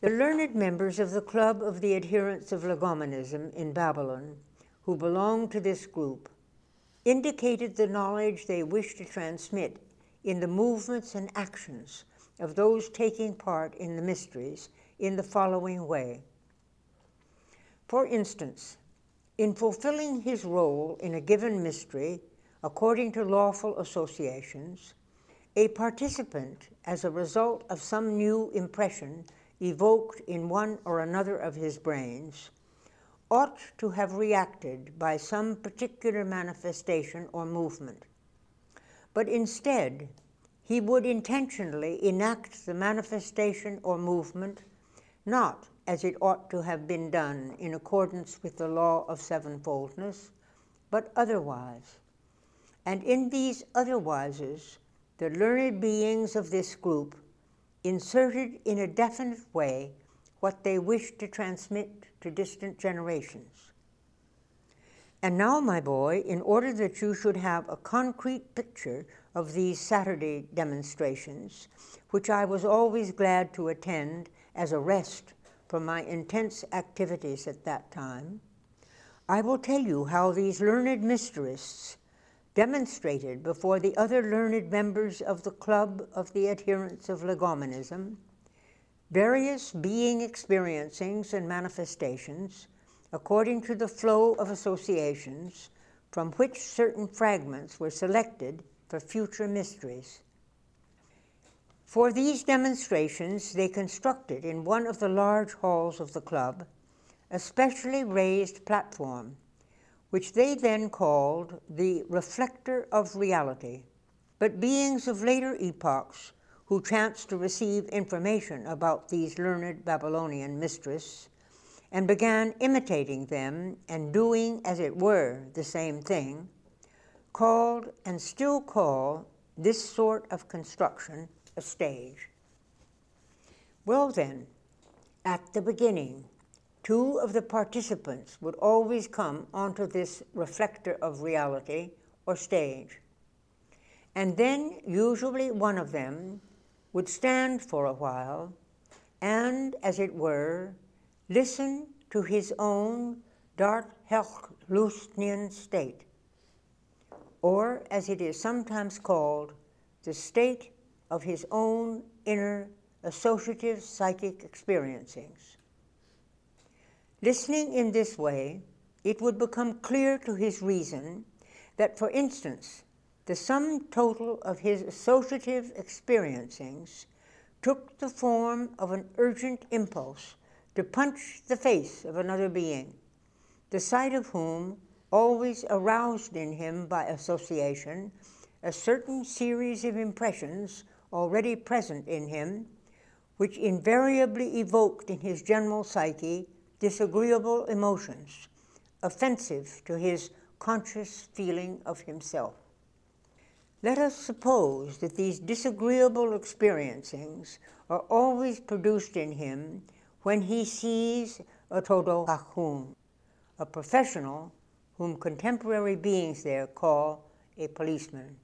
The learned members of the Club of the Adherents of Legomenism in Babylon, who belonged to this group, indicated the knowledge they wished to transmit in the movements and actions of those taking part in the mysteries in the following way. For instance, in fulfilling his role in a given mystery according to lawful associations, a participant, as a result of some new impression evoked in one or another of his brains, ought to have reacted by some particular manifestation or movement. But instead, he would intentionally enact the manifestation or movement not as it ought to have been done in accordance with the law of sevenfoldness, but otherwise. And in these otherwises, the learned beings of this group inserted in a definite way what they wished to transmit to distant generations. And now, my boy, in order that you should have a concrete picture of these Saturday demonstrations, which I was always glad to attend as a rest from my intense activities at that time, I will tell you how these learned mysterists demonstrated before the other learned members of the Club of the Adherents of Legomenism various being experiencings and manifestations according to the flow of associations from which certain fragments were selected for future mysteries. For these demonstrations, they constructed in one of the large halls of the club a specially raised platform, which they then called the reflector of reality. But beings of later epochs who chanced to receive information about these learned Babylonian mysteries and began imitating them and doing, as it were, the same thing, called and still call this sort of construction a stage. Well then, at the beginning, two of the participants would always come onto this reflector of reality or stage. And then usually one of them would stand for a while and, as it were, listen to his own Darthelchlustnian state, or as it is sometimes called, the state of his own inner associative psychic experiencings. Listening in this way, it would become clear to his reason that, for instance, the sum total of his associative experiencings took the form of an urgent impulse to punch the face of another being, the sight of whom always aroused in him by association a certain series of impressions already present in him, which invariably evoked in his general psyche disagreeable emotions, offensive to his conscious feeling of himself. Let us suppose that these disagreeable experiencings are always produced in him when he sees a Todokahun, a professional whom contemporary beings there call a policeman.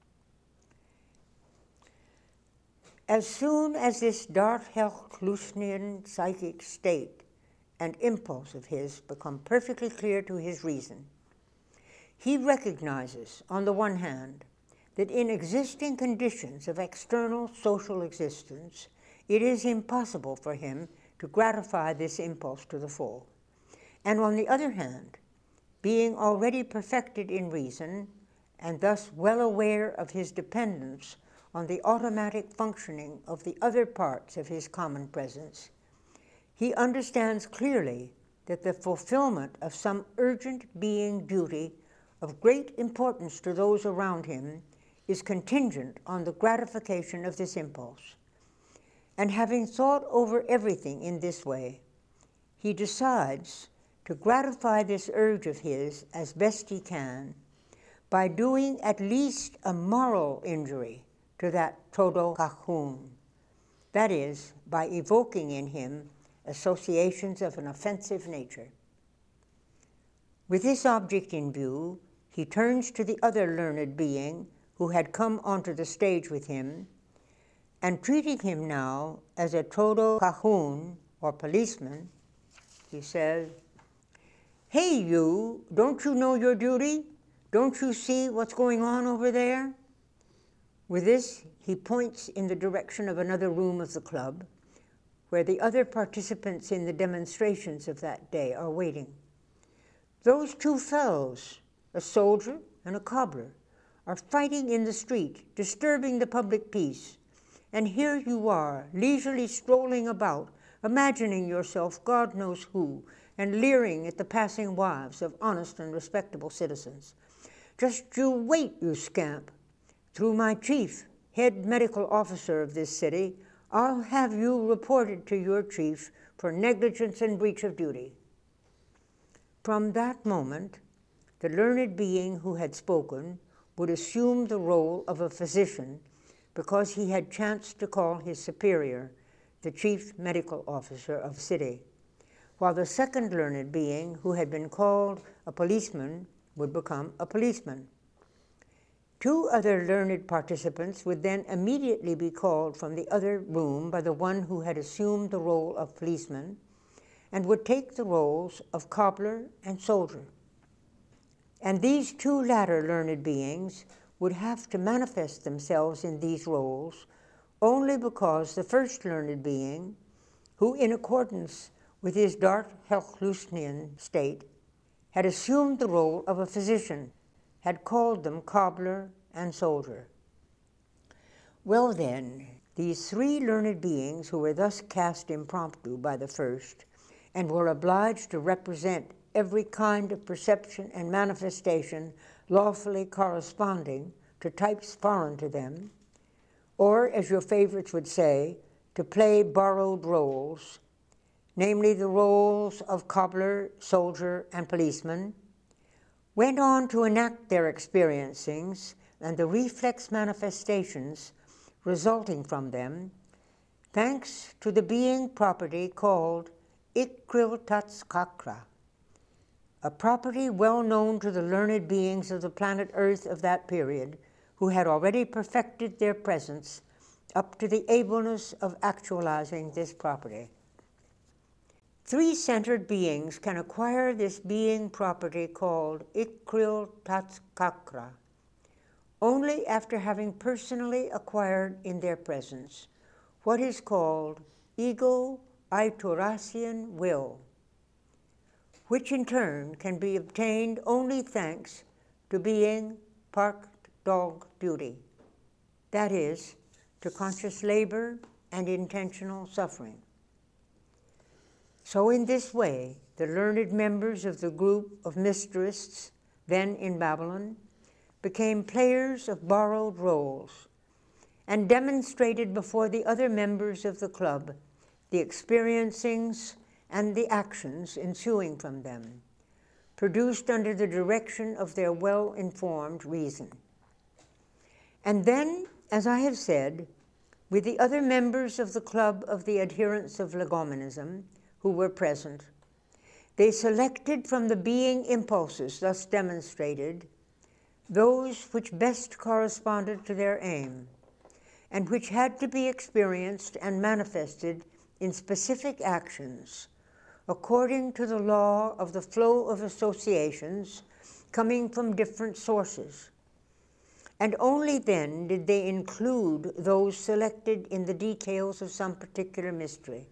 As soon as this Darthelchlustnian psychic state and impulse of his become perfectly clear to his reason, he recognizes, on the one hand, that in existing conditions of external social existence, it is impossible for him to gratify this impulse to the full. And on the other hand, being already perfected in reason, and thus well aware of his dependence on the automatic functioning of the other parts of his common presence, he understands clearly that the fulfillment of some urgent being duty of great importance to those around him is contingent on the gratification of this impulse. And having thought over everything in this way, he decides to gratify this urge of his as best he can by doing at least a moral injury to that Todokahun, that is, by evoking in him associations of an offensive nature. With this object in view, he turns to the other learned being who had come onto the stage with him, and treating him now as a Todokahun, or policeman, he says, "Hey you, don't you know your duty? Don't you see what's going on over there?" With this, he points in the direction of another room of the club, where the other participants in the demonstrations of that day are waiting. "Those two fellows, a soldier and a cobbler, are fighting in the street, disturbing the public peace. And here you are, leisurely strolling about, imagining yourself God knows who, and leering at the passing wives of honest and respectable citizens. Just you wait, you scamp. Through my chief, head medical officer of this city, I'll have you reported to your chief for negligence and breach of duty." From that moment, the learned being who had spoken would assume the role of a physician because he had chanced to call his superior the chief medical officer of the city, while the second learned being who had been called a policeman would become a policeman. Two other learned participants would then immediately be called from the other room by the one who had assumed the role of policeman, and would take the roles of cobbler and soldier. And these two latter learned beings would have to manifest themselves in these roles only because the first learned being, who in accordance with his dark Hallucinian state had assumed the role of a physician, had called them cobbler and soldier. Well then, these three learned beings who were thus cast impromptu by the first, and were obliged to represent every kind of perception and manifestation lawfully corresponding to types foreign to them, or, as your favorites would say, to play borrowed roles, namely the roles of cobbler, soldier, and policeman, went on to enact their experiencings and the reflex manifestations resulting from them, thanks to the being property called Ikriltatskakra, a property well known to the learned beings of the planet Earth of that period, who had already perfected their presence up to the ableness of actualizing this property. Three-centered beings can acquire this being property called Ikriltatskakra only after having personally acquired in their presence what is called ego-Aitorasian will, which in turn can be obtained only thanks to being parked dog duty, that is, to conscious labor and intentional suffering. So in this way, the learned members of the group of mystists then in Babylon became players of borrowed roles and demonstrated before the other members of the club the experiencings and the actions ensuing from them, produced under the direction of their well-informed reason. And then, as I have said, with the other members of the club of the adherents of legomenism who were present, they selected from the being impulses thus demonstrated those which best corresponded to their aim, and which had to be experienced and manifested in specific actions, according to the law of the flow of associations coming from different sources. And only then did they include those selected in the details of some particular mystery.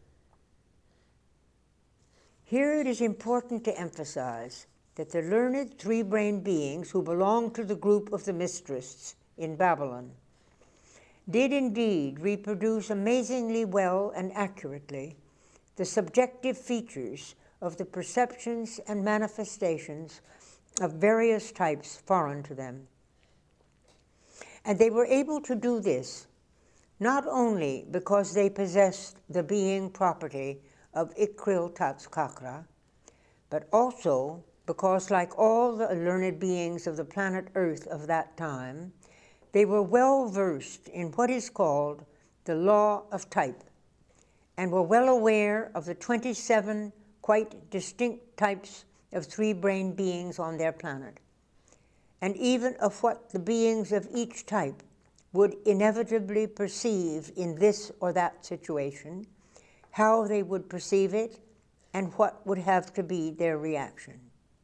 Here it is important to emphasize that the learned three-brained beings who belonged to the group of the mystists in Babylon did indeed reproduce amazingly well and accurately the subjective features of the perceptions and manifestations of various types foreign to them. And they were able to do this not only because they possessed the being property of Ikriltatskakra, but also because, like all the learned beings of the planet Earth of that time, they were well versed in what is called the law of type, and were well aware of the 27 quite distinct types of three-brained beings on their planet, and even of what the beings of each type would inevitably perceive in this or that situation, how they would perceive it, and what would have to be their reaction.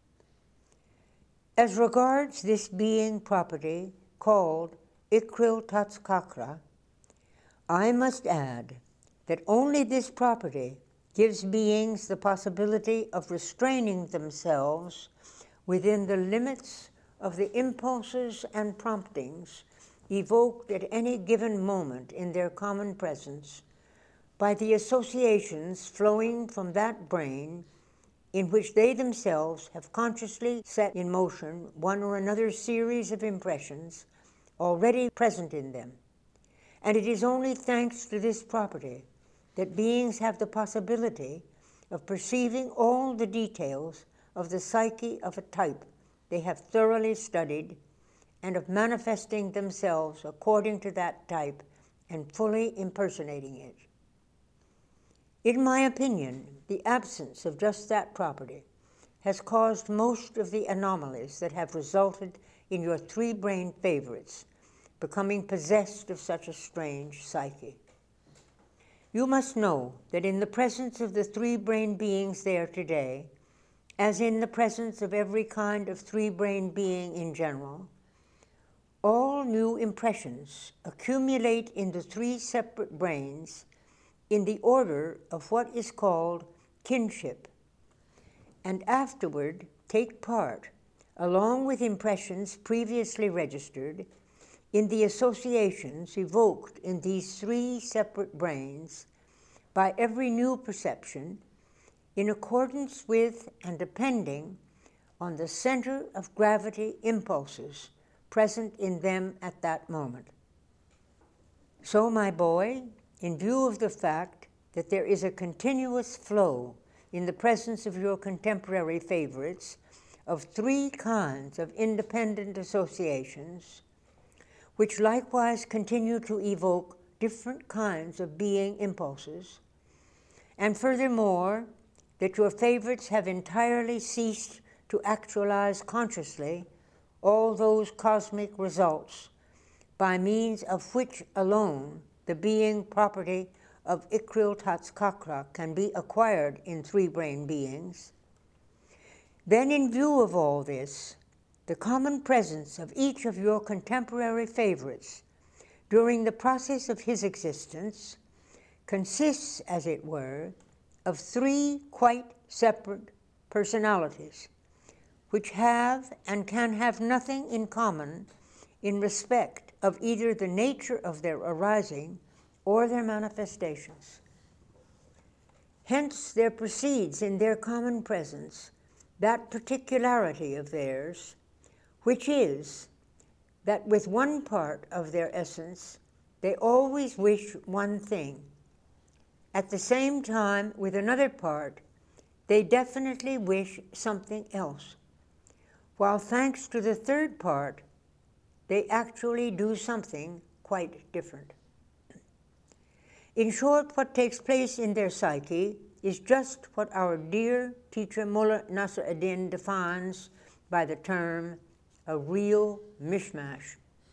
As regards this being property called Ikril Tatskakra, I must add that only this property gives beings the possibility of restraining themselves within the limits of the impulses and promptings evoked at any given moment in their common presence by the associations flowing from that brain in which they themselves have consciously set in motion one or another series of impressions already present in them. And it is only thanks to this property that beings have the possibility of perceiving all the details of the psyche of a type they have thoroughly studied, and of manifesting themselves according to that type and fully impersonating it. In my opinion, the absence of just that property has caused most of the anomalies that have resulted in your three-brain favorites becoming possessed of such a strange psyche. You must know that in the presence of the three-brain beings there today, as in the presence of every kind of three-brain being in general, all new impressions accumulate in the three separate brains in the order of what is called kinship, and afterward take part, along with impressions previously registered, in the associations evoked in these three separate brains by every new perception, in accordance with and depending on the center of gravity impulses present in them at that moment. So, my boy, in view of the fact that there is a continuous flow in the presence of your contemporary favorites of three kinds of independent associations, which likewise continue to evoke different kinds of being impulses, and furthermore, that your favorites have entirely ceased to actualize consciously all those cosmic results by means of which alone the being property of Ikril Tatskakra can be acquired in three-brain beings, then in view of all this, the common presence of each of your contemporary favorites during the process of his existence consists, as it were, of three quite separate personalities, which have and can have nothing in common in respect of either the nature of their arising or their manifestations. Hence there proceeds in their common presence that particularity of theirs, which is that with one part of their essence they always wish one thing. At the same time, with another part, they definitely wish something else, while thanks to the third part, they actually do something quite different. In short, what takes place in their psyche is just what our dear teacher Mullah Nasr ad-Din defines by the term a real mishmash.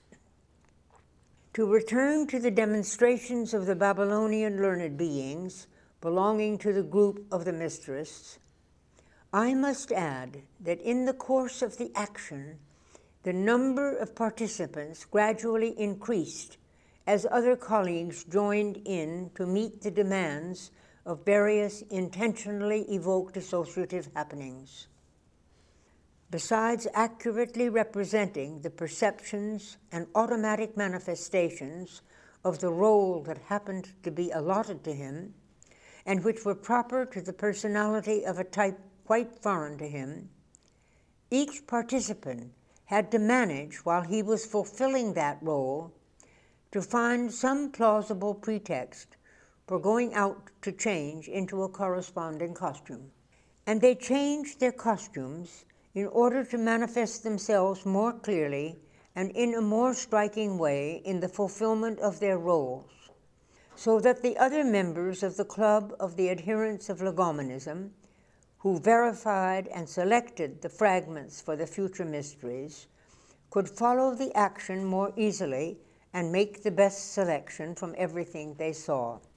To return to the demonstrations of the Babylonian learned beings belonging to the group of the Mysterists, I must add that in the course of the action, the number of participants gradually increased as other colleagues joined in to meet the demands of various intentionally evoked associative happenings. Besides accurately representing the perceptions and automatic manifestations of the role that happened to be allotted to him, and which were proper to the personality of a type quite foreign to him, each participant had to manage, while he was fulfilling that role, to find some plausible pretext for going out to change into a corresponding costume. And they changed their costumes in order to manifest themselves more clearly and in a more striking way in the fulfillment of their roles, so that the other members of the Club of the Adherents of Legomenism, who verified and selected the fragments for the future mysteries, could follow the action more easily and make the best selection from everything they saw.